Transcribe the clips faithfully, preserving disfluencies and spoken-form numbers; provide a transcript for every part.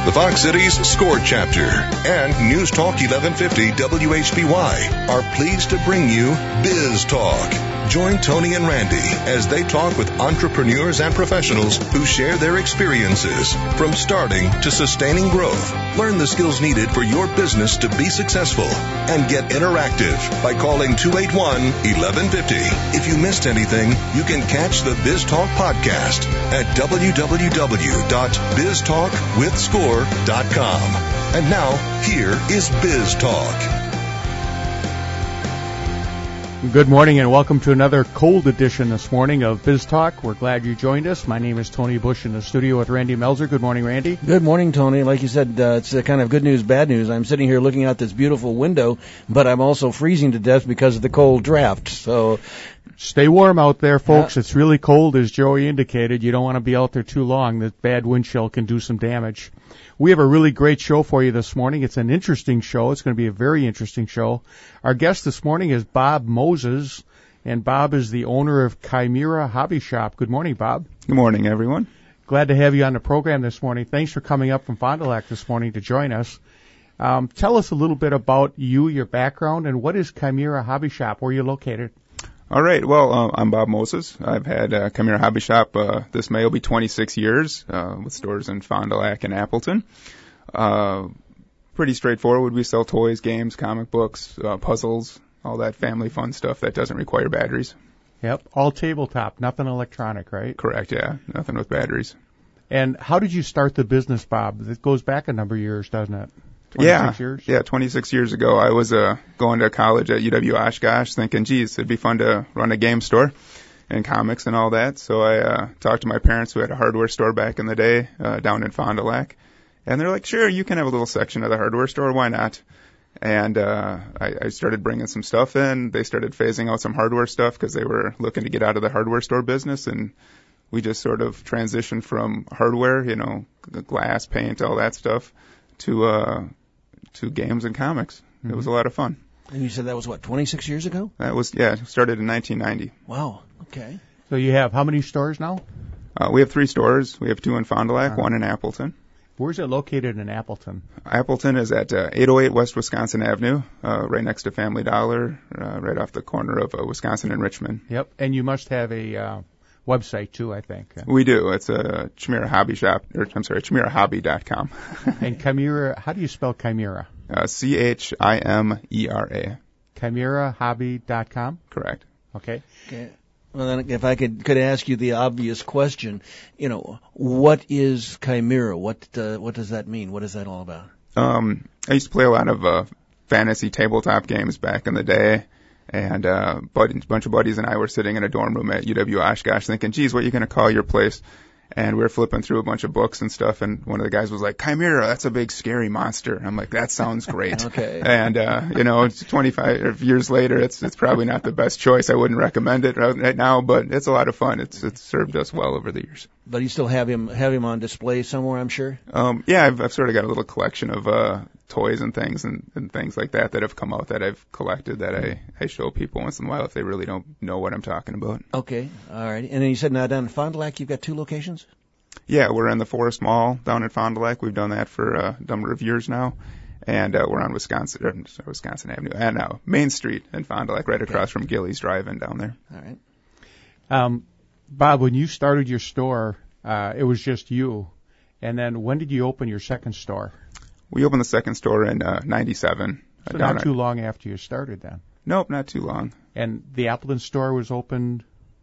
the Fox Cities Score Chapter, and News Talk eleven fifty W H B Y are pleased to bring you Biz Talk. Join Tony and Randy as they talk with entrepreneurs and professionals who share their experiences from starting to sustaining growth. Learn the skills needed for your business to be successful and get interactive by calling two eight one, eleven fifty. If you missed anything, you can catch the Biz Talk podcast at w w w dot biz talk with score dot com. And now, here is Biz Talk. Good morning and welcome to another cold edition this morning of Biz Talk. We're glad you joined us. My name is Tony Bush in the studio with Randy Melzer. Good morning, Randy. Good morning, Tony. Like you said, uh, it's a kind of good news, bad news. I'm sitting here looking out this beautiful window, but I'm also freezing to death because of the cold draft. So stay warm out there, folks. Yeah. It's really cold, as Joey indicated. You don't want to be out there too long. The bad wind chill can do some damage. We have a really great show for you this morning. It's an interesting show. It's going to be a very interesting show. Our guest this morning is Bob Moses, and Bob is the owner of Chimera Hobby Shop. Good morning, Bob. Good morning, everyone. Glad to have you on the program this morning. Thanks for coming up from Fond du Lac this morning to join us. Um, tell us a little bit about you, your background, and what is Chimera Hobby Shop? Where are you located? All right. Well, uh, I'm Bob Moses. I've had uh, Chimera Hobby Shop. Uh, this May will be twenty-six years uh, with stores in Fond du Lac and Appleton. Uh, pretty straightforward. We sell toys, games, comic books, uh, puzzles, all that family fun stuff that doesn't require batteries. Yep. All tabletop, nothing electronic, right? Correct. Yeah. Nothing with batteries. And how did you start the business, Bob? It goes back a number of years, doesn't it? Yeah, years? yeah, twenty-six years ago, I was uh, going to college at U W Oshkosh thinking, geez, it'd be fun to run a game store and comics and all that. So I uh, talked to my parents who had a hardware store back in the day uh, down in Fond du Lac. And they're like, sure, you can have a little section of the hardware store. Why not? And uh, I, I started bringing some stuff in. They started phasing out some hardware stuff because they were looking to get out of the hardware store business. And we just sort of transitioned from hardware, you know, glass, paint, all that stuff, to uh, to games and comics. Mm-hmm. It was a lot of fun. And you said that was, what, twenty-six years ago? That was, yeah, started in nineteen ninety. Wow, okay. So you have how many stores now? Uh, we have three stores. We have two in Fond du Lac, Uh-huh. one in Appleton. Where's it located in Appleton? Appleton is at uh, eight oh eight West Wisconsin Avenue, uh, right next to Family Dollar, uh, right off the corner of uh, Wisconsin and Richmond. Yep, and you must have a uh, website too, I think. We do. It's a Chimera Hobby Shop, or I'm sorry, chimera hobby dot com. And Chimera, how do you spell Chimera? Uh, C H I M E R A. chimera hobby dot com? Correct. Okay. Okay. Well, then, if I could could ask you the obvious question, you know, what is Chimera? What uh, what does that mean? What is that all about? Um, I used to play a lot of uh, fantasy tabletop games back in the day, and uh, bud- a bunch of buddies and I were sitting in a dorm room at U W Oshkosh thinking, geez, what are you going to call your place? And we were flipping through a bunch of books and stuff, and one of the guys was like, Chimera, that's a big scary monster. I'm like, that sounds great. Okay. And, uh, you know, it's twenty-five years later, it's it's probably not the best choice. I wouldn't recommend it right now, but it's a lot of fun. It's it's served us well over the years. But you still have him have him on display somewhere, I'm sure? Um, yeah, I've, I've sort of got a little collection of uh, toys and things and, and things like that that have come out that I've collected that I, I show people once in a while if they really don't know what I'm talking about. Okay, all right. And then you said now down in Fond du Lac you've got two locations? Yeah, we're in the Forest Mall down in Fond du Lac. We've done that for a number of years now. And uh, we're on Wisconsin or, sorry, Wisconsin Avenue and uh, Main Street in Fond du Lac, right across okay. from Gillies Drive-In down there. All right. Um, Bob, when you started your store, uh, it was just you. And then when did you open your second store? We opened the second store in uh, ninety-seven. So uh, not at, too long after you started then. Nope, not too long. And the Appleton store was opened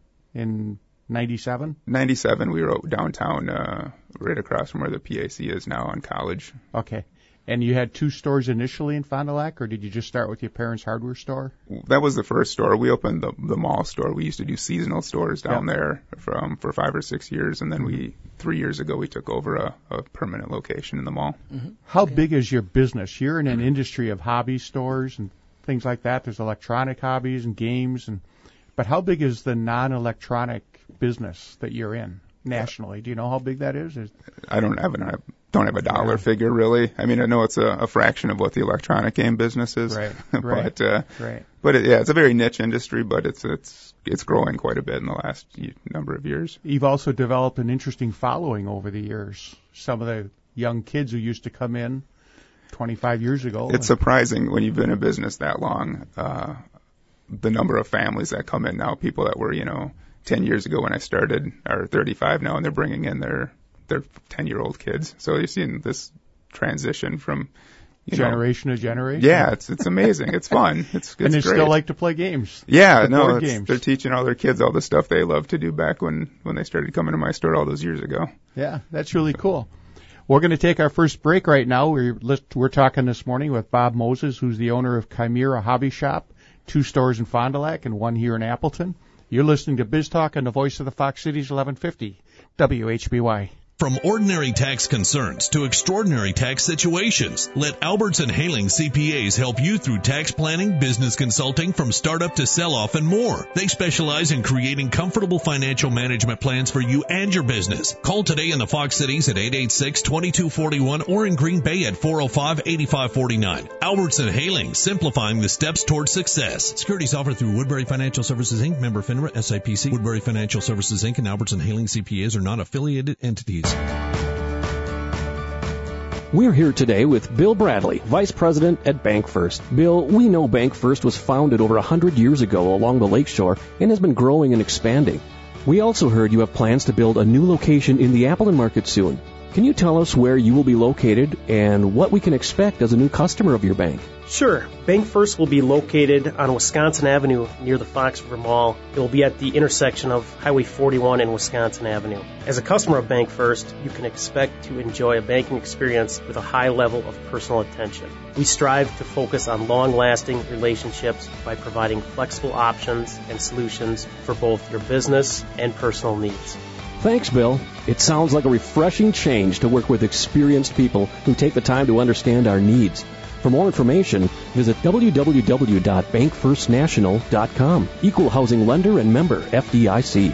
in ninety-seven? ninety-seven, we were downtown, uh, right across from where the P A C is now on College. Okay. And you had two stores initially in Fond du Lac, or did you just start with your parents' hardware store? That was the first store. We opened the the mall store. We used to do seasonal stores down yep. there from for five or six years, and then we three years ago we took over a, a permanent location in the mall. Mm-hmm. How okay. big is your business? You're in an industry of hobby stores and things like that. There's electronic hobbies and games, and but how big is the non-electronic business that you're in nationally? Do you know how big that is? is I don't have an I don't have a dollar yeah. figure really. I mean, I know it's a, a fraction of what the electronic game business is, right? but right. Uh, right. but it, yeah, it's a very niche industry, but it's it's it's growing quite a bit in the last number of years. You've also developed an interesting following over the years. Some of the young kids who used to come in twenty-five years ago. It's surprising when you've been in business that long, uh, the number of families that come in now, people that were, you know, ten years ago when I started are thirty-five now, and they're bringing in their, their ten-year-old kids. So you're seeing this transition from, you generation know, to generation. Yeah, it's it's amazing. It's fun. It's, it's and they great. still like to play games. Yeah, the no, board it's, games. They're teaching all their kids all the stuff they loved to do back when, when they started coming to my store all those years ago. Yeah, that's really cool. We're going to take our first break right now. We're we're talking this morning with Bob Moses, who's the owner of Chimera Hobby Shop, two stores in Fond du Lac and one here in Appleton. You're listening to Biz Talk on the voice of the Fox Cities, eleven fifty W H B Y. From ordinary tax concerns to extraordinary tax situations, let Albertson Haling C P As help you through tax planning, business consulting, from startup to sell-off and more. They specialize in creating comfortable financial management plans for you and your business. Call today in the Fox Cities at eight eight six, two two four one or in Green Bay at four oh five, eight five four nine. Albertson Haling, simplifying the steps toward success. Securities offered through Woodbury Financial Services, Incorporated, member FINRA, S I P C. Woodbury Financial Services, Incorporated and Albertson Haling C P As are not affiliated entities. We're here today with Bill Bradley, Vice President at Bank First. Bill, we know Bank First was founded over one hundred years ago along the lakeshore and has been growing and expanding. We also heard you have plans to build a new location in the Appleton market soon. Can you tell us where you will be located and what we can expect as a new customer of your bank? Sure. Bank First will be located on Wisconsin Avenue near the Fox River Mall. It will be at the intersection of Highway forty-one and Wisconsin Avenue. As a customer of Bank First, you can expect to enjoy a banking experience with a high level of personal attention. We strive to focus on long-lasting relationships by providing flexible options and solutions for both your business and personal needs. Thanks, Bill. It sounds like a refreshing change to work with experienced people who take the time to understand our needs. For more information, visit w w w dot bank first national dot com. Equal housing lender and member F D I C.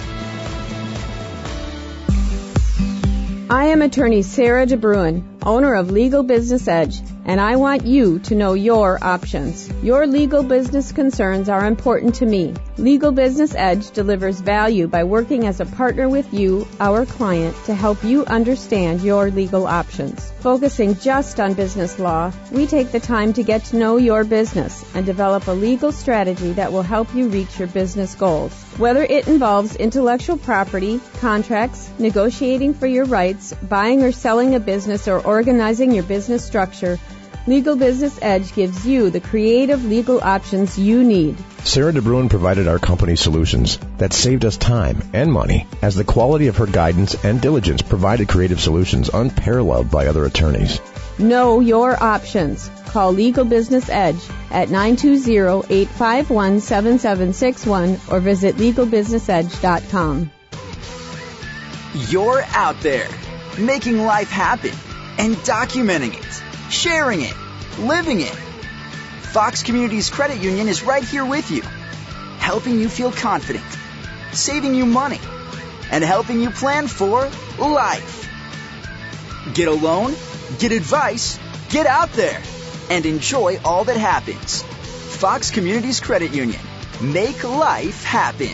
I am attorney Sarah DeBruin, owner of Legal Business Edge, and I want you to know your options. Your legal business concerns are important to me. Legal Business Edge delivers value by working as a partner with you, our client, to help you understand your legal options. Focusing just on business law, we take the time to get to know your business and develop a legal strategy that will help you reach your business goals. Whether it involves intellectual property, contracts, negotiating for your rights, buying or selling a business, or organizing your business structure, Legal Business Edge gives you the creative legal options you need. Sarah DeBruin provided our company solutions that saved us time and money, as the quality of her guidance and diligence provided creative solutions unparalleled by other attorneys. Know your options. Call Legal Business Edge at nine two zero, eight five one, seven seven six one or visit legal business edge dot com. You're out there, making life happen and documenting it, sharing it, living it. Fox Communities Credit Union is right here with you, helping you feel confident, saving you money, and helping you plan for life. Get a loan, get advice, get out there, and enjoy all that happens. Fox Communities Credit Union. Make life happen.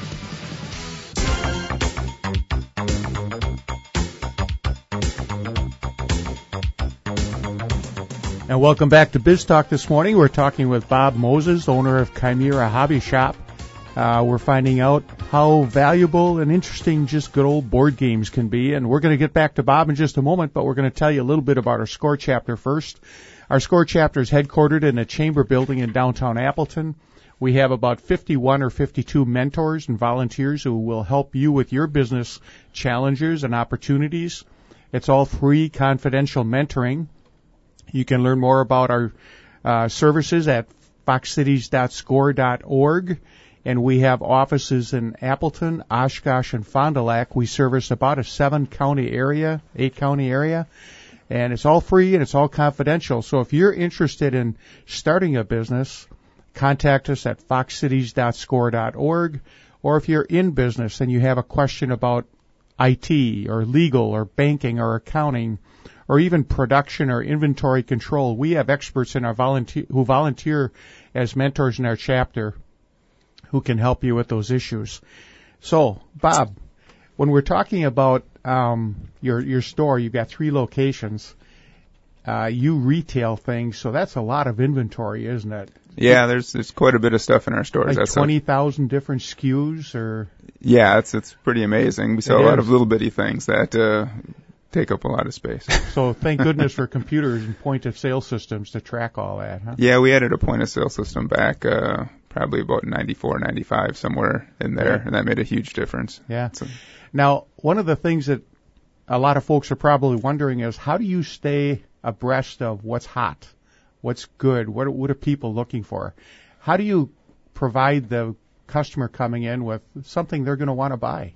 And welcome back to Biz Talk this morning. We're talking with Bob Moses, owner of Chimera Hobby Shop. Uh, we're finding out how valuable and interesting just good old board games can be. And we're going to get back to Bob in just a moment, but we're going to tell you a little bit about our SCORE chapter first. Our SCORE chapter is headquartered in a chamber building in downtown Appleton. We have about fifty-one or fifty-two mentors and volunteers who will help you with your business challenges and opportunities. It's all free, confidential mentoring. You can learn more about our uh, services at fox cities dot score dot org. And we have offices in Appleton, Oshkosh, and Fond du Lac. We service about a seven-county area, eight-county area. And it's all free and it's all confidential. So if you're interested in starting a business, contact us at fox cities dot score dot org. Or if you're in business and you have a question about I T or legal or banking or accounting, or even production or inventory control, we have experts in our volunteer who volunteer as mentors in our chapter who can help you with those issues. So, Bob, When we're talking about um, your your store, you've got three locations. Uh, you retail things, so that's a lot of inventory, isn't it? Yeah, there's there's quite a bit of stuff in our stores. Like That's twenty thousand different S K Us, or yeah, it's it's pretty amazing. We sell It a lot is. of little bitty things that uh, take up a lot of space. So thank goodness for computers and point of sale systems to track all that, huh? Yeah, we added a point of sale system back uh, probably about ninety-four, ninety-five, somewhere in there, Yeah. and that made a huge difference. Yeah. So, Now, one of the things that a lot of folks are probably wondering is, how do you stay abreast of what's hot, what's good, what what are people looking for? How do you provide the customer coming in with something they're going to want to buy?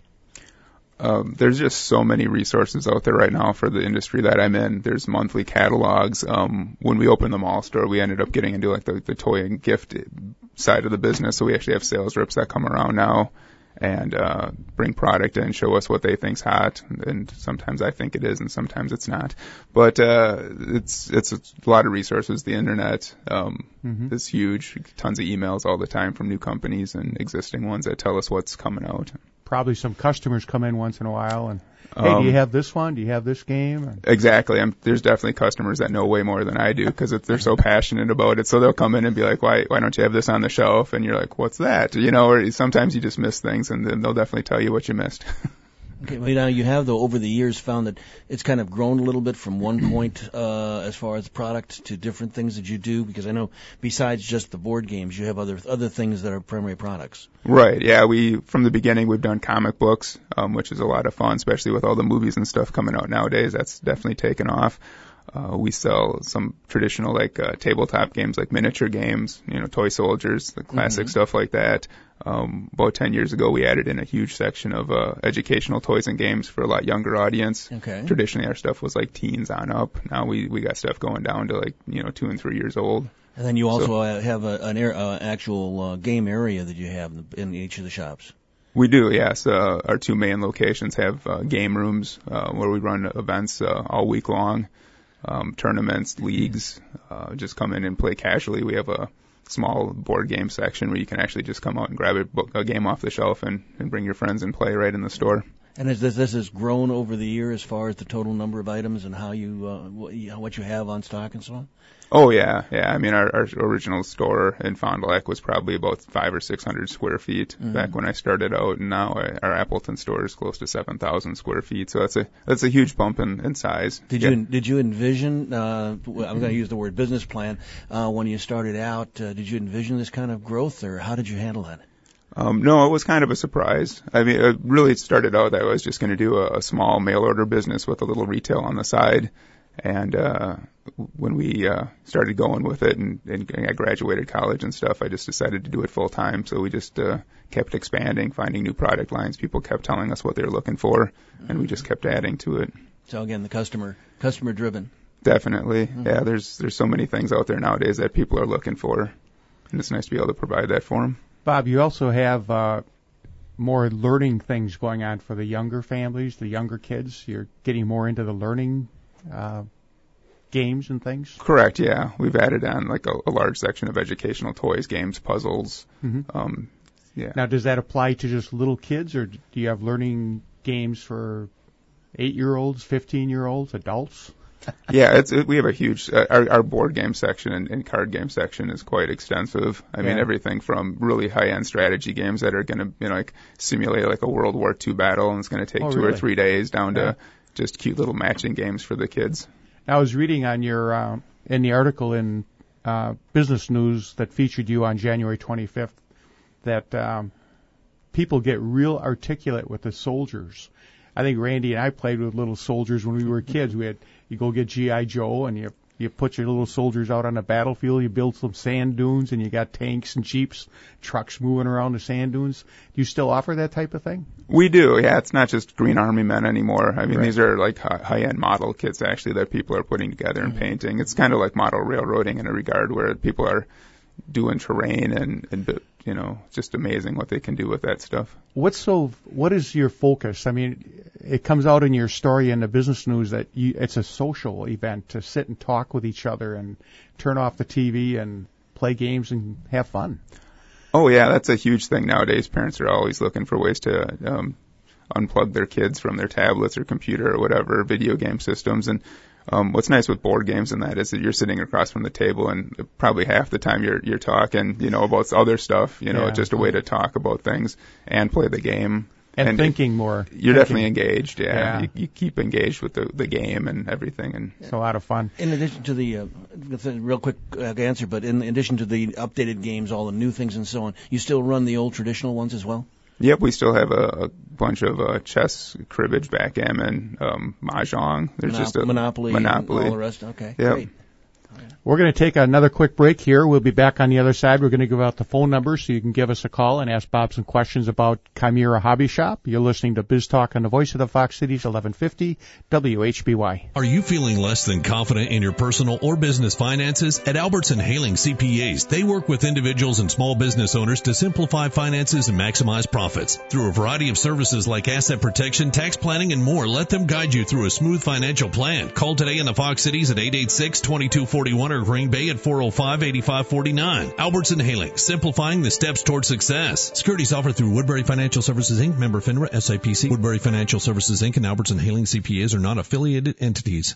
Um, there's just so many resources out there right now for the industry that I'm in. There's monthly catalogs. Um, when we opened the mall store, we ended up getting into like the, the toy and gift side of the business. So we actually have sales reps that come around now and uh, bring product in, show us what they think's hot. And sometimes I think it is, and sometimes it's not. But uh, it's it's a lot of resources. The internet um, Mhm. is huge. Tons of emails all the time from new companies and existing ones that tell us what's coming out. Probably some customers come in once in a while and, hey, Um, do you have this one? Do you have this game? Exactly. I'm, there's definitely customers that know way more than I do because they're so passionate about it. So they'll come in and be like, why, why don't you have this on the shelf? And you're like, what's that? You know, or sometimes you just miss things and then they'll definitely tell you what you missed. Okay, well, now you have, though, over the years found that it's kind of grown a little bit from one point uh, as far as product to different things that you do, because I know besides just the board games, you have other other things that are primary products. Right. Yeah. We, from the beginning, we've done comic books, um, which is a lot of fun, especially with all the movies and stuff coming out nowadays. That's definitely taken off. Uh, we sell some traditional like uh, tabletop games, like miniature games, you know, toy soldiers, the classic Mhm. stuff like that. Um, about ten years ago, we added in a huge section of uh, educational toys and games for a lot younger audience. Okay. Traditionally, our stuff was like teens on up. Now we we got stuff going down to like you know two and three years old. And then you also So- uh, have a, an air, uh, actual uh, game area that you have in, the, in each of the shops. We do, yes. Uh, our two main locations have uh, game rooms uh, where we run events uh, all week long, um, tournaments, leagues. Uh, just come in and play casually. We have a small board game section where you can actually just come out and grab a, book, a game off the shelf and, and bring your friends and play right in the store. And as this, this has grown over the year as far as the total number of items and how you, uh, what, you know, what you have on stock and so on? Oh yeah, yeah. I mean, our, our original store in Fond du Lac was probably about five or six hundred square feet Mhm. back when I started out, and now I, our Appleton store is close to seven thousand square feet. So that's a that's a huge bump in, in size. Did Yeah. you did you envision? Uh, well, I'm going to use the word business plan. Uh, when you started out, uh, did you envision this kind of growth, or how did you handle that? Um, no, it was kind of a surprise. I mean, it really started out that I was just going to do a, a small mail order business with a little retail on the side. And uh, when we uh, started going with it and, and I graduated college and stuff, I just decided to do it full time. So we just uh, kept expanding, finding new product lines. People kept telling us what they were looking for, and we just kept adding to it. So again, the customer customer driven. Definitely. Yeah, there's there's so many things out there nowadays that people are looking for, and it's nice to be able to provide that for them. Bob, you also have uh, more learning things going on for the younger families, the younger kids. You're getting more into the learning uh, games and things. Correct, yeah. We've added on like a, a large section of educational toys, games, puzzles. Mhm. Um, yeah. Now, does that apply to just little kids, or do you have learning games for eight-year-olds, fifteen-year-olds, adults? Yeah, it's it, we have a huge uh, our, our board game section and, and card game section is quite extensive. I mean, Yeah. everything from really high-end strategy games that are going to you know like simulate like a World War Two battle and it's going to take Oh, two really? or three days, down Yeah. to just cute little matching games for the kids. I was reading on your uh, in the article in uh, Business News that featured you on January twenty-fifth that um, people get real articulate with the soldiers. I think Randy and I played with little soldiers when we were kids. We had you go get G I Joe and you you put your little soldiers out on the battlefield. You build some sand dunes and you got tanks and jeeps, trucks moving around the sand dunes. Do you still offer that type of thing? We do, yeah. It's not just Green Army men anymore. I mean, Right. these are like hi- high-end model kits actually that people are putting together and painting. It's kind of like model railroading in a regard where people are doing terrain and, and you know, it's just amazing what they can do with that stuff. What's so? What is your focus? I mean, it comes out in your story in the Business News that you, it's a social event to sit and talk with each other and turn off the T V and play games and have fun. Oh yeah, that's a huge thing nowadays. Parents are always looking for ways to um, unplug their kids from their tablets or computer or whatever, video game systems. And um, what's nice with board games and that is that you're sitting across from the table, and probably half the time you're you're talking, you know, about other stuff. You know, Yeah. it's just a way to talk about things and play the game. And, And thinking more. You're Thinking. definitely engaged, yeah. Yeah. You, you keep engaged with the, the game and everything. And It's a lot of fun. In addition to the, uh, that's a real quick uh, answer, but in addition to the updated games, all the new things and so on, you still run the old traditional ones as well? Yep, we still have a, a bunch of uh, chess, cribbage, backgammon, um, mahjong. There's Monop- just a Monopoly, Monopoly. all the rest. Okay, Yep. great. We're going to take another quick break here. We'll be back on the other side. We're going to give out the phone number so you can give us a call and ask Bob some questions about Chimera Hobby Shop. You're listening to Biz Talk on the Voice of the Fox Cities, eleven fifty W H B Y. Are you feeling less than confident in your personal or business finances? At Albertson Haling C P As, they work with individuals and small business owners to simplify finances and maximize profits. Through a variety of services like asset protection, tax planning, and more, let them guide you through a smooth financial plan. Call today in the Fox Cities at eight eight six, two two four one or Green Bay at four oh five, eight five four nine. Albertson Haling, simplifying the steps toward success. Securities offered through Woodbury Financial Services, Incorporated, member FINRA, S I P C. Woodbury Financial Services, Incorporated, and Albertson Haling C P As are not affiliated entities.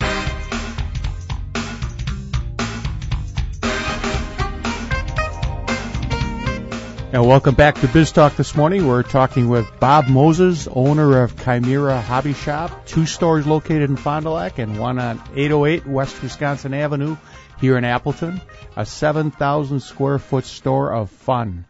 Now, welcome back to Biz Talk this morning. We're talking with Bob Moses, owner of Chimera Hobby Shop, two stores located in Fond du Lac and one on eight oh eight West Wisconsin Avenue here in Appleton, a seven thousand square foot store of fun.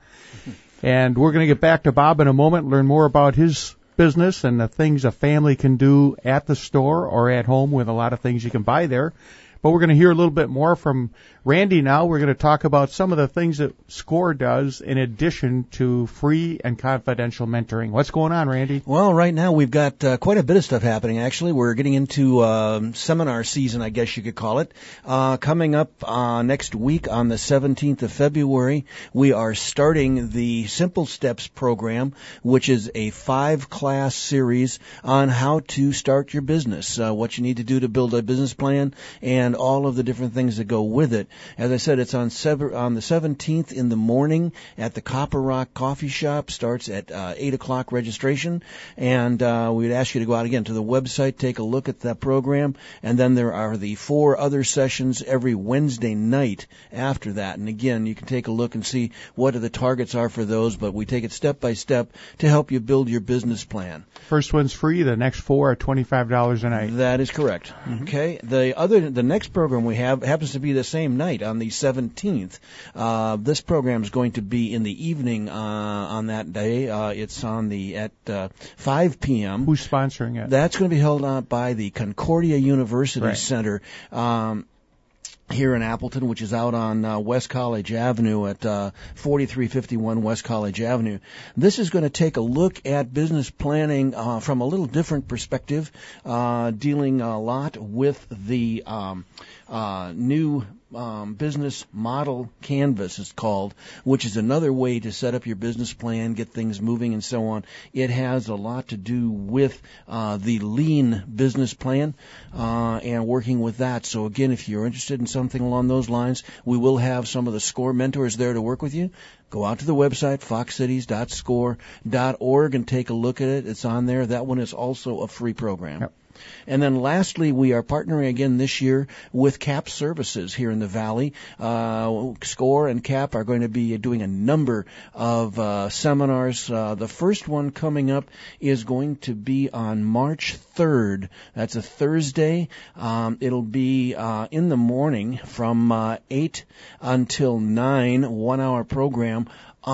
And we're going to get back to Bob in a moment, learn more about his business and the things a family can do at the store or at home with a lot of things you can buy there. But we're going to hear a little bit more from Randy now. We're going to talk about some of the things that SCORE does in addition to free and confidential mentoring. What's going on, Randy? Well, right now we've got uh, quite a bit of stuff happening, actually. We're getting into um, seminar season, I guess you could call it. Uh, coming up uh, next week on the seventeenth of February, we are starting the Simple Steps program, which is a five-class series on how to start your business, uh, what you need to do to build a business plan, and all of the different things that go with it. As I said, it's on sever- on the seventeenth in the morning at the Copper Rock Coffee Shop. Starts at uh, eight o'clock registration. And uh, we'd ask you to go out again to the website, take a look at that program. And then there are the four other sessions every Wednesday night after that. And again, you can take a look and see what the targets are for those. But we take it step by step to help you build your business plan. First one's free. The next four are twenty-five dollars a night. That is correct. Mm-hmm. Okay. The other, the next program we have happens to be the same night on the seventeenth. Uh, this program is going to be in the evening uh, on that day. Uh, it's on the at uh, five p.m. Who's sponsoring it? That's going to be held out by the Concordia University Right. Center. Um, here in Appleton, which is out on uh, West College Avenue at uh, forty-three fifty-one West College Avenue. This is going to take a look at business planning uh, from a little different perspective, uh, dealing a lot with the um, uh, new Um, business model canvas, it's called, which is another way to set up your business plan, get things moving, and so on. It has a lot to do with uh, the lean business plan uh, and working with that. So again, if you're interested in something along those lines, we will have some of the SCORE mentors there to work with you. Go out to the website, fox cities dot score dot org, and take a look at it. It's on there. That one is also a free program. Yep. And then lastly, we are partnering again this year with CAP Services here in the Valley. Uh, SCORE and CAP are going to be doing a number of uh, seminars. Uh, the first one coming up is going to be on March third. That's a Thursday. Um, it'll be uh, in the morning from uh, eight until nine, one-hour program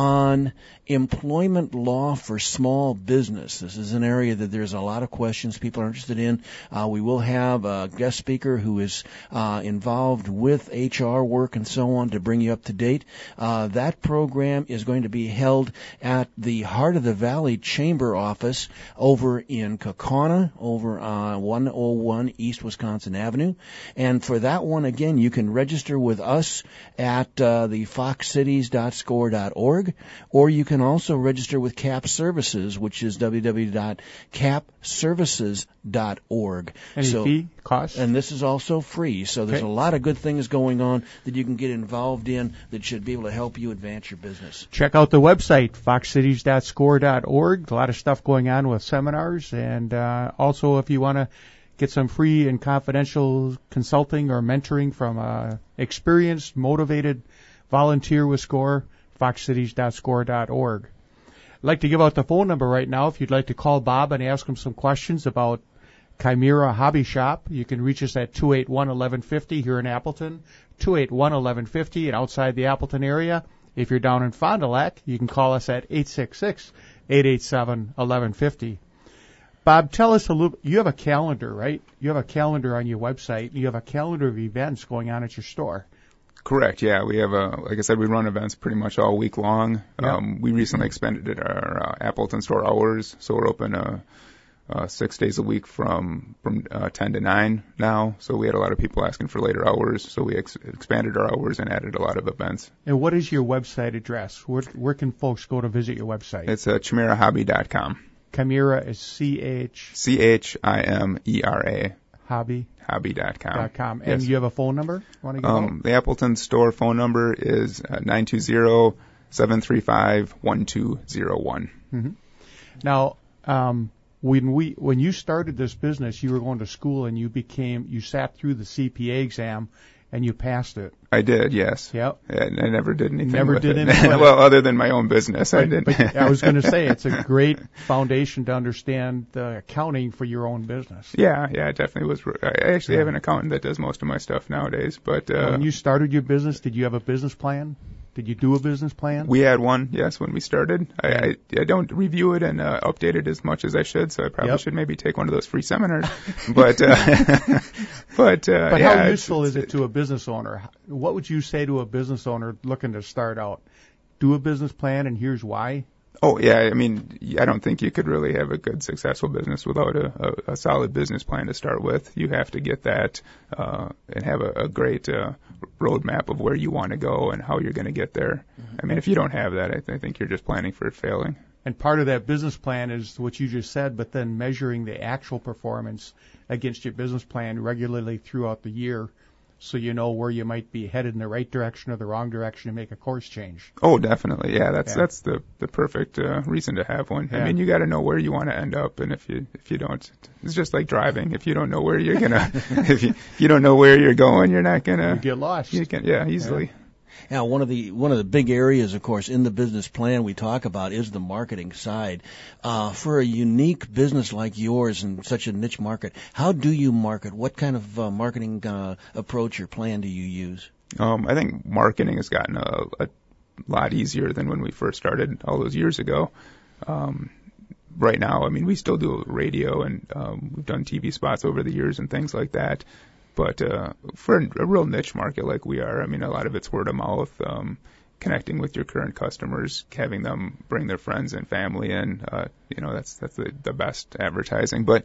on employment law for small business. This is an area that there's a lot of questions people are interested in. Uh, we will have a guest speaker who is uh, involved with H R work and so on to bring you up to date. Uh, that program is going to be held at the Heart of the Valley Chamber office over in Kaukauna, over uh, one oh one East Wisconsin Avenue. And for that one, again, you can register with us at uh, the fox cities dot score dot org. org, or you can also register with C A P Services, which is w w w dot cap services dot org. Any so, fee, cost? And this is also free, so there's Okay. a lot of good things going on that you can get involved in that should be able to help you advance your business. Check out the website, fox cities dot score dot org. A lot of stuff going on with seminars. And uh, also, if you want to get some free and confidential consulting or mentoring from a experienced, motivated volunteer with SCORE, fox cities dot score dot org. I'd like to give out the phone number right now if you'd like to call Bob and ask him some questions about Chimera Hobby Shop. You can reach us at two eight one, eleven fifty here in Appleton, two eight one, eleven fifty, and outside the Appleton area. If you're down in Fond du Lac, you can call us at eight six six, eight eight seven, eleven fifty. Bob, tell us a little. You have a calendar, right? You have a calendar on your website. You have a calendar of events going on at your store. Correct. Yeah, we have a, like I said, we run events pretty much all week long. Yeah. Um, we recently expanded our uh, Appleton store hours, so we're open uh, uh, six days a week from from uh, ten to nine now. So we had a lot of people asking for later hours, so we ex- expanded our hours and added a lot of events. And what is your website address? Where, where can folks go to visit your website? It's uh, chimera hobby dot com. Chimera is C H C H I M E R A. Hobby. Hobby dot com. Dot com. And Yes. you have a phone number? Want to give Um, out? the Appleton store phone number is uh, nine two zero, seven three five, one two zero one. Mm-hmm. Now, um, when we when you started this business, you were going to school and you became you sat through the C P A exam and you passed it. I did, yes. Yep. Yeah, I never did anything Never with did it. anything with well, other than my own business, I But, didn't. but I was going to say it's a great foundation to understand the accounting for your own business. Yeah, yeah, it definitely was. I actually Yeah. have an accountant that does most of my stuff nowadays, but uh, When you started your business, did you have a business plan? Did you do a business plan? we had one, yes, when we started. I, I, I don't review it and uh, update it as much as I should, so I probably Yep. should maybe take one of those free seminars. but uh, but uh, But yeah, how it's- useful is it to a business owner? What would you say to a business owner looking to start out? Do a business plan, and here's why. Oh, yeah. I mean, I don't think you could really have a good, successful business without a, a, a solid business plan to start with. You have to get that uh, and have a, a great uh, roadmap of where you want to go and how you're going to get there. Mm-hmm. I mean, if you don't have that, I, th- I think you're just planning for failing. And part of that business plan is what you just said, but then measuring the actual performance against your business plan regularly throughout the year, so you know where you might be headed in the right direction or the wrong direction and make a course change. Oh, definitely. Yeah, that's Yeah. that's the the perfect uh, reason to have one. Yeah. I mean, you got to know where you want to end up, and if you if you don't, it's just like driving. If you don't know where you're gonna, if you you don't know where you're going, you're not gonna You get lost. You can, yeah, easily. Yeah. Now, one of the one of the big areas, of course, in the business plan we talk about is the marketing side. Uh, for a unique business like yours in such a niche market, how do you market? What kind of uh, marketing uh, approach or plan do you use? Um, I think marketing has gotten a, a lot easier than when we first started all those years ago. Um, right now, I mean, we still do radio and um, we've done T V spots over the years and things like that. But uh, for a real niche market like we are, I mean, a lot of it's word of mouth, um, connecting with your current customers, having them bring their friends and family in. Uh, you know, that's that's the, the best advertising. But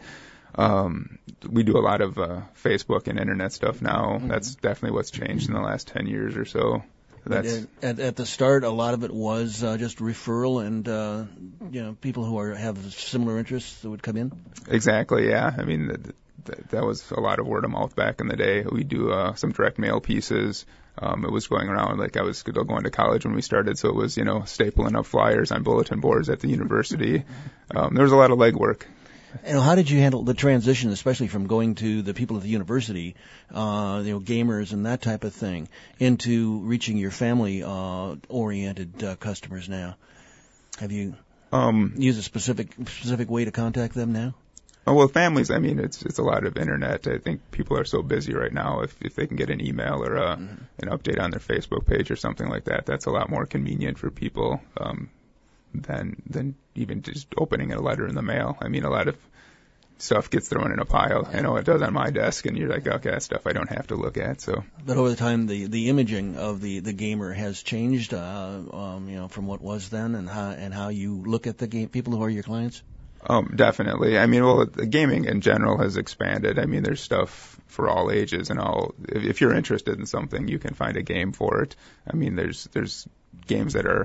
um, we do a lot of uh, Facebook and internet stuff now. Mm-hmm. That's definitely what's changed in the last ten years or so. That's at, at the start, a lot of it was uh, just referral and uh, you know people who are have similar interests that would come in. Exactly. Yeah. I mean. The, That, that was a lot of word of mouth back in the day. We do uh, some direct mail pieces. Um, it was going around like I was still going to college when we started, so it was, you know, stapling up flyers on bulletin boards at the university. Um, there was a lot of legwork. And how did you handle the transition, especially from going to the people at the university, uh, you know, gamers and that type of thing, into reaching your family-oriented uh, uh, customers now? Have you um, used a specific specific way to contact them now? Oh, well, families, I mean, it's it's a lot of internet. I think people are so busy right now. If if they can get an email or a, mm-hmm. an update on their Facebook page or something like that, that's a lot more convenient for people um, than than even just opening a letter in the mail. I mean, a lot of stuff gets thrown in a pile. I know it does on my desk, and you're like, okay, that's stuff I don't have to look at. So, but over the time, the the imaging of the the gamer has changed, uh, um, you know, from what was then, and how and how you look at the game people who are your clients. Um, definitely. I mean, well, the gaming in general has expanded. I mean, there's stuff for all ages and all. If, if you're interested in something, you can find a game for it. I mean, there's there's games that are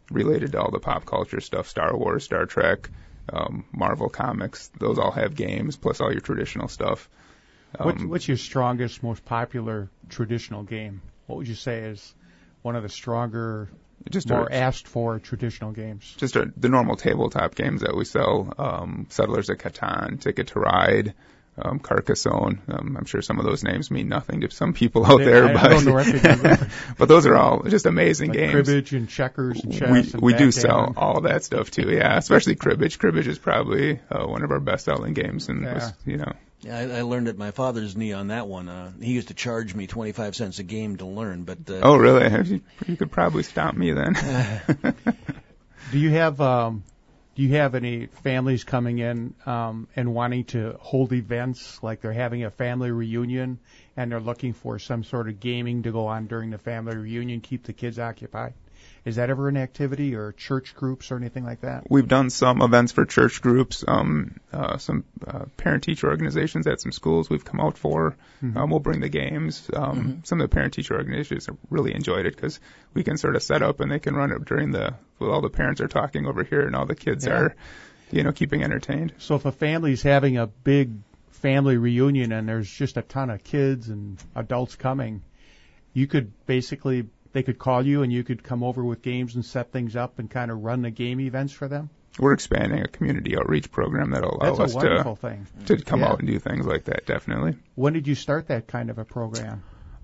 related to all the pop culture stuff, Star Wars, Star Trek, um, Marvel Comics. Those all have games, plus all your traditional stuff. Um, what, what's your strongest, most popular traditional game? What would you say is one of the stronger, just more a, asked for traditional games? Just a, the normal tabletop games that we sell, um, Settlers of Catan, Ticket to Ride, um, Carcassonne. Um, I'm sure some of those names mean nothing to some people out they, there, I, but I don't know but those are all just amazing like games. Cribbage and checkers and chess. We and we do backgammon. sell all that stuff too, yeah. Especially cribbage. Cribbage is probably uh, one of our best-selling games, and yeah. was, you know. Yeah, I, I learned at my father's knee on that one. Uh, he used to charge me twenty-five cents a game to learn, but uh, oh really? You, you could probably stomp me then. Do you have um, do you have any families coming in um, and wanting to hold events, like they're having a family reunion and they're looking for some sort of gaming to go on during the family reunion, keep the kids occupied? Is that ever an activity, or church groups or anything like that? We've done some events for church groups, um, uh, some uh, parent-teacher organizations at some schools we've come out for. Mm-hmm. Um, we'll bring the games. Um, mm-hmm. Some of the parent-teacher organizations have really enjoyed it because we can sort of set up and they can run it during the, well, all the parents are talking over here and all the kids yeah. are, you know, keeping entertained. So if a family's having a big family reunion and there's just a ton of kids and adults coming, you could basically... They could call you and you could come over with games and set things up and kind of run the game events for them? We're expanding a community outreach program that'll allow That's us a wonderful to, thing. to come yeah. out and do things like that, definitely. When did you start that kind of a program?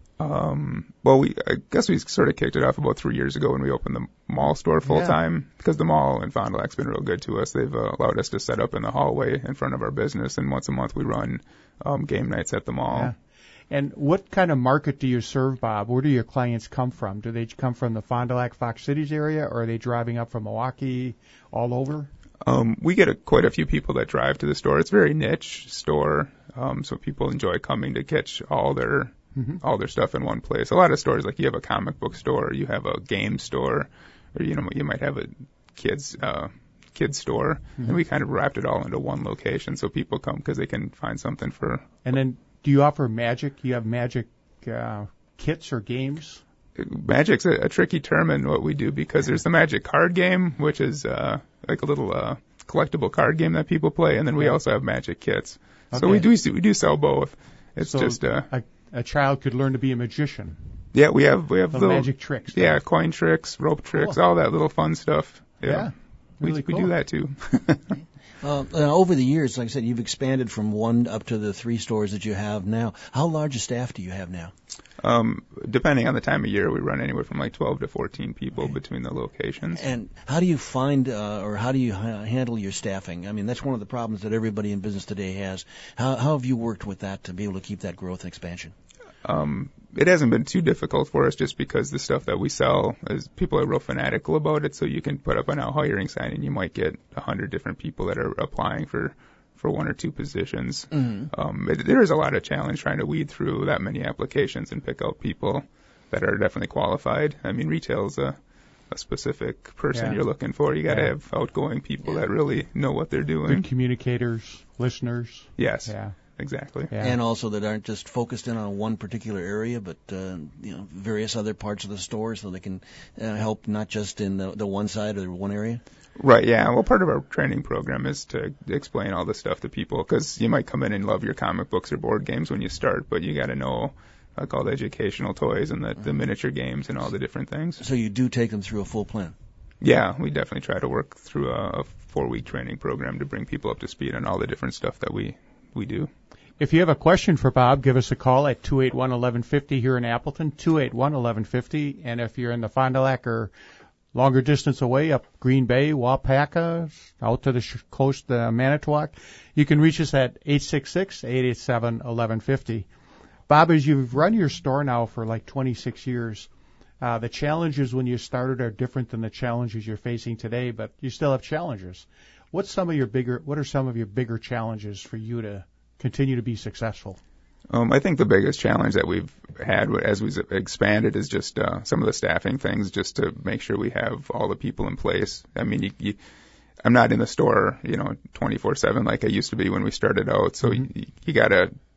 Um, well, we I guess we sort of kicked it off about three years ago when we opened the mall store full yeah. time, because the mall in Fond du Lac's been real good to us. They've uh, allowed us to set up in the hallway in front of our business, and once a month we run um, game nights at the mall. Yeah. And what kind of market do you serve, Bob? Where do your clients come from? Do they come from the Fond du Lac, Fox Cities area, or are they driving up from Milwaukee, all over? Um, we get a, quite a few people that drive to the store. It's a very niche store, um, so people enjoy coming to catch all their mm-hmm. all their stuff in one place. A lot of stores, like you have a comic book store, you have a game store, or you know you might have a kids uh, kids store, mm-hmm. and we kind of wrapped it all into one location, so people come because they can find something for. And then. Do you offer Magic? Do you have Magic uh, kits or games? Magic's a, a tricky term in what we do because there's the Magic card game, which is uh, like a little uh, collectible card game that people play, and then we also have Magic kits. Okay. So we do we do sell both. It's so just uh, a, a child could learn to be a magician. Yeah, we have we have the little magic tricks. Yeah, right? Coin tricks, rope tricks, cool. all that little fun stuff. Yeah, yeah really we, cool. we do that too. Uh, uh, over the years, like I said, you've expanded from one up to the three stores that you have now. How large a staff do you have now? Um, depending on the time of year, we run anywhere from like twelve to fourteen people okay. between the locations. And how do you find, uh, or how do you ha- handle your staffing? I mean, that's one of the problems that everybody in business today has. How, how have you worked with that to be able to keep that growth and expansion? Um, it hasn't been too difficult for us just because the stuff that we sell is people are real fanatical about it. So you can put up an out hiring sign and you might get a hundred different people that are applying for, for one or two positions. Mm-hmm. Um, it, there is a lot of challenge trying to weed through that many applications and pick out people that are definitely qualified. I mean, retail is a, a specific person yeah. you're looking for. You got to yeah. have outgoing people yeah. that really know what they're doing. Good communicators, listeners. Yes. Yeah. Exactly. Yeah. And also that aren't just focused in on one particular area, but uh, you know, various other parts of the store, so they can uh, help not just in the, the one side or one area. Right. Yeah. Well, part of our training program is to explain all this stuff to people, because you might come in and love your comic books or board games when you start, but you got to know like all the educational toys and the, the miniature games and all the different things. So you do take them through a full plan. Yeah, we definitely try to work through a, a four-week training program to bring people up to speed on all the different stuff that we we do. If you have a question for Bob, give us a call at two eight one, one one five zero here in Appleton, two eight one, one one five zero. And if you're in the Fond du Lac or longer distance away, up Green Bay, Wapaka, out to the sh- coast, uh, Manitowoc, you can reach us at eight six six, eight eight seven, one one five zero. Bob, as you've run your store now for like twenty-six years, uh, the challenges when you started are different than the challenges you're facing today, but you still have challenges. What's some of your bigger, what are some of your bigger challenges for you to continue to be successful? Um, I think the biggest challenge that we've had as we've expanded is just uh, some of the staffing things, just to make sure we have all the people in place. I mean, you, you, I'm not in the store, you know, twenty-four seven like I used to be when we started out, so mm-hmm. you, you got to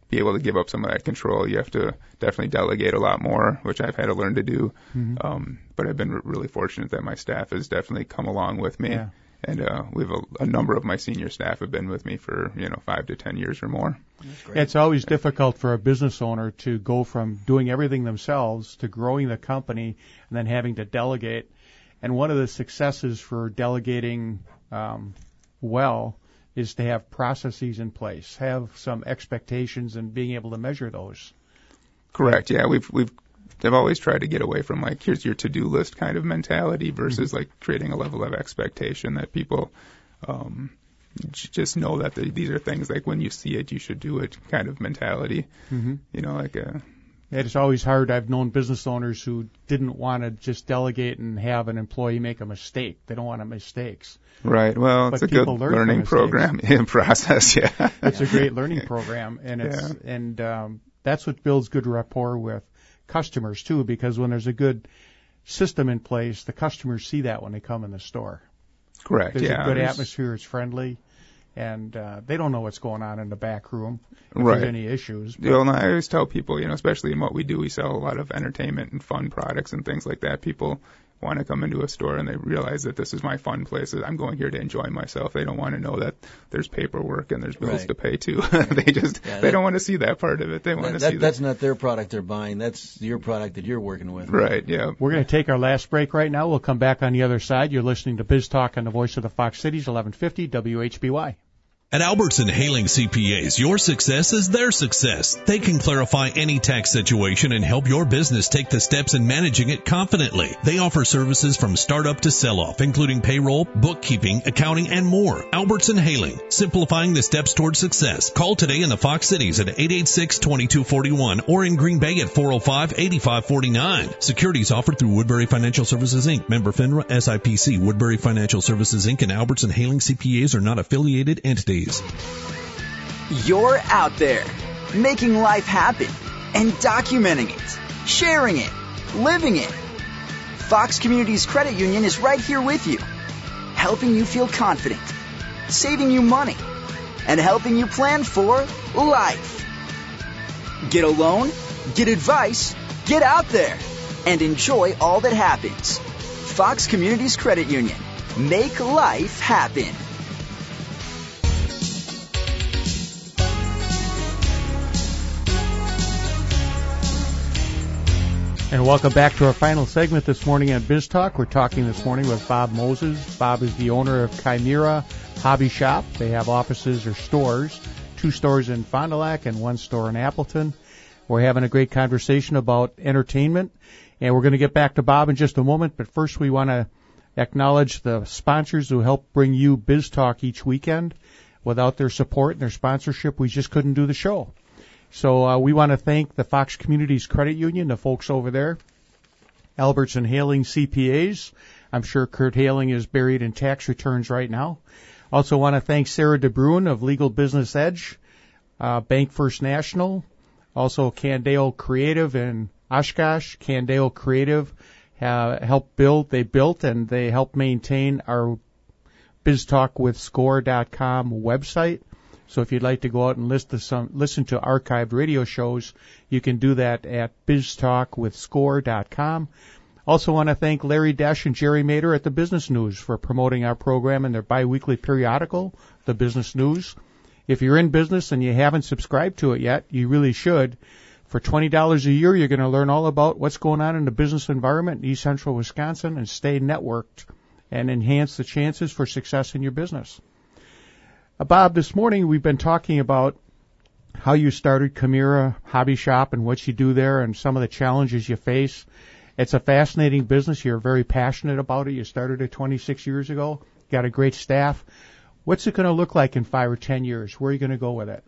be able to give up some of that control. You have to definitely delegate a lot more, which I've had to learn to do. Mm-hmm. Um, but I've been really fortunate that my staff has definitely come along with me. Yeah. And uh, we have a, a number of my senior staff have been with me for, you know, five to ten years or more. It's always difficult for a business owner to go from doing everything themselves to growing the company and then having to delegate. And one of the successes for delegating um, well is to have processes in place, have some expectations, and being able to measure those. Correct. Yeah, we've we've I've always tried to get away from like here's your to-do list kind of mentality versus mm-hmm. like creating a level of expectation that people um, just know that they, these are things like when you see it you should do it kind of mentality. Mm-hmm. You know, like a. It's always hard. I've known business owners who didn't want to just delegate and have an employee make a mistake. They don't want mistakes. Right. Well, but it's a good learning program in process. Yeah. It's a great learning program, and it's yeah. and um, that's what builds good rapport with customers too. Because when there's a good system in place, the customers see that when they come in the store. Correct. There's yeah. a good There's... atmosphere. It's friendly. And uh, they don't know what's going on in the back room if right. there's any issues. But. Well, I always tell people, you know, especially in what we do, we sell a lot of entertainment and fun products and things like that. People want to come into a store and they realize that this is my fun place. I'm going here to enjoy myself. They don't want to know that there's paperwork and there's bills right. to pay too. they just yeah, that, they don't want to see that part of it. They want that, to that, see that's that. not their product they're buying. That's your product that you're working with. Right. Yeah. We're going to take our last break right now. We'll come back on the other side. You're listening to Biz Talk on the Voice of the Fox Cities, eleven fifty W H B Y. At Albertson Haling C P As, your success is their success. They can clarify any tax situation and help your business take the steps in managing it confidently. They offer services from startup to sell-off, including payroll, bookkeeping, accounting, and more. Albertson Haling, simplifying the steps toward success. Call today in the Fox Cities at eight eight six, two two four one or in Green Bay at four oh five, eight five four nine. Securities offered through Woodbury Financial Services, Incorporated. Member FINRA, S I P C. Woodbury Financial Services, Incorporated and Albertson Haling C P As are not affiliated entities. You're out there, making life happen, and documenting it, sharing it, living it. Fox Communities Credit Union is right here with you, helping you feel confident, saving you money, and helping you plan for life. Get a loan, get advice, get out there, and enjoy all that happens. Fox Communities Credit Union. Make life happen. And welcome back to our final segment this morning on Biz Talk. We're talking this morning with Bob Moses. Bob is the owner of Chimera Hobby Shop. They have offices or stores, two stores in Fond du Lac and one store in Appleton. We're having a great conversation about entertainment, and we're going to get back to Bob in just a moment. But first, we want to acknowledge the sponsors who help bring you Biz Talk each weekend. Without their support and their sponsorship, we just couldn't do the show. So uh, we want to thank the Fox Communities Credit Union, the folks over there, Albertson Haling C P As. I'm sure Kurt Haling is buried in tax returns right now. Also want to thank Sarah DeBruin of Legal Business Edge, uh, Bank First National, also Candeo Creative in Oshkosh. Candeo Creative uh, helped build, they built, and they helped maintain our Biz Talk with Score dot com website. So if you'd like to go out and listen to, some, listen to archived radio shows, you can do that at Biz Talk with Score dot com. Also want to thank Larry Desch and Jerry Mader at the Business News for promoting our program in their biweekly periodical, The Business News. If you're in business and you haven't subscribed to it yet, you really should. For twenty dollars a year, you're going to learn all about what's going on in the business environment in East Central Wisconsin and stay networked and enhance the chances for success in your business. Uh, Bob, this morning we've been talking about how you started Chimera Hobby Shop and what you do there and some of the challenges you face. It's a fascinating business. You're very passionate about it. You started it twenty-six years ago. Got a great staff. What's it going to look like in five or ten years? Where are you going to go with it?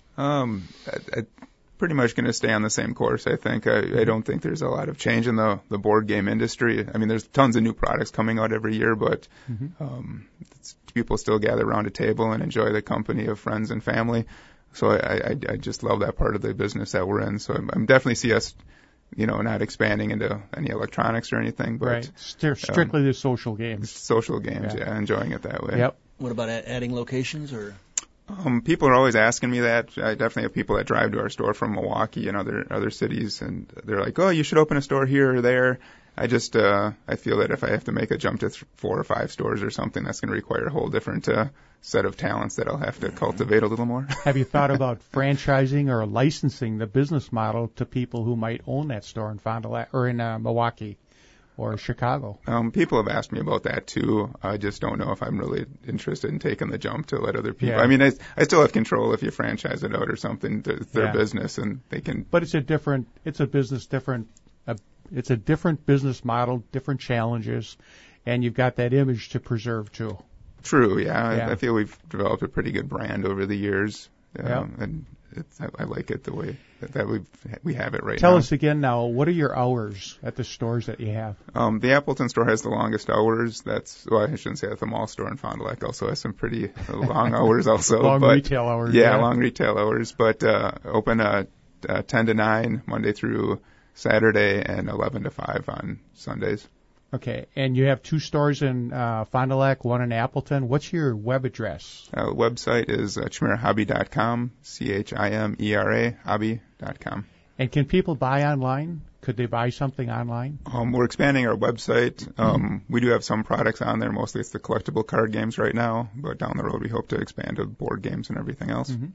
Um, I, I pretty much going to stay on the same course, I think. I, I don't think there's a lot of change in the, the board game industry. I mean, there's tons of new products coming out every year, but mm-hmm. um, it's, people still gather around a table and enjoy the company of friends and family. So I, I, I just love that part of the business that we're in. So I'm, I'm definitely see us, you know, not expanding into any electronics or anything, but right. St- strictly um, the social games. Social games, yeah. yeah, enjoying it that way. Yep. What about adding locations or? Um, people are always asking me that. I definitely have people that drive to our store from Milwaukee and other other cities, and they're like, "Oh, you should open a store here or there." I just uh, I feel that if I have to make a jump to th- four or five stores or something, that's going to require a whole different uh, set of talents that I'll have to cultivate a little more. Have you thought about franchising or licensing the business model to people who might own that store in Fond du Lac or in uh, Milwaukee or Chicago? Um, people have asked me about that too. I just don't know if I'm really interested in taking the jump to let other people. Yeah. I mean, I, I still have control if you franchise it out or something. It's their Yeah. business, and they can. But it's a different, it's a business different, uh, it's a different business model, different challenges, and you've got that image to preserve too. True, yeah. Yeah. I, I feel we've developed a pretty good brand over the years, um, Yeah. and it's, I, I like it the way that, that we we have it right Tell now. us again now, what are your hours at the stores that you have? Um, the Appleton store has the longest hours. That's well, I shouldn't say that. The mall store in Fond du Lac also has some pretty long hours, also. Long but, retail hours. Yeah, yeah. long retail hours, but uh, open uh, uh, ten to nine Monday through Saturday and eleven to five on Sundays. Okay, and you have two stores in uh, Fond du Lac, one in Appleton. What's your web address? Uh, website is uh, chimera hobby dot com, C H I M E R A, hobby dot com. And can people buy online? Could they buy something online? Um, we're expanding our website. Um, we do have some products on there. Mostly it's the collectible card games right now, but down the road we hope to expand to board games and everything else. Mm-hmm.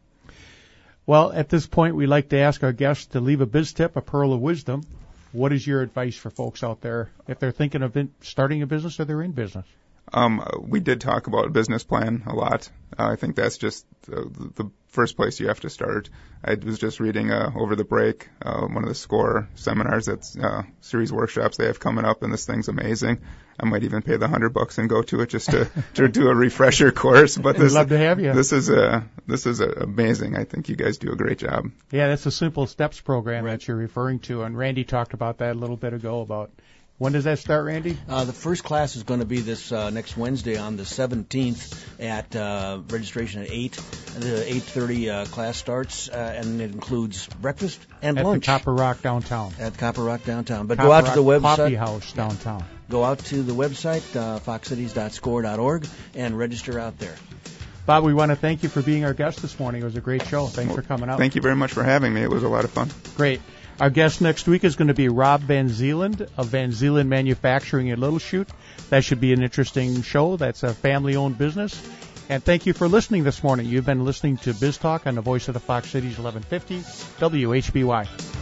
Well, at this point, we like to ask our guests to leave a biz tip, a pearl of wisdom. What is your advice for folks out there if they're thinking of in, starting a business or they're in business? Um, we did talk about a business plan a lot. Uh, I think that's just the, the first place you have to start. I was just reading uh, over the break uh, one of the SCORE seminars, that's uh, series workshops they have coming up, and this thing's amazing. I might even pay the hundred bucks and go to it just to, to do a refresher course. But this, We'd love to have you. This is uh, this is uh, amazing. I think you guys do a great job. Yeah, that's a Simple Steps program that you're referring to, and Randy talked about that a little bit ago. About when does that start, Randy? Uh, the first class is going to be this uh, next Wednesday on the seventeenth at uh, registration at eight. The eight thirty uh, class starts, uh, and it includes breakfast and At lunch the Copper Rock downtown. at Copper Rock downtown. But Copper go out to Rock the website. Coffee House downtown. Go out to the website, uh, fox cities dot score dot org, and register out there. Bob, we want to thank you for being our guest this morning. It was a great show. Thanks for coming out. Thank you very much for having me. It was a lot of fun. Great. Our guest next week is going to be Rob Van Zeeland of Van Zeeland Manufacturing in Little Chute. That should be an interesting show. That's a family-owned business. And thank you for listening this morning. You've been listening to Biz Talk on the Voice of the Fox Cities eleven fifty W H B Y.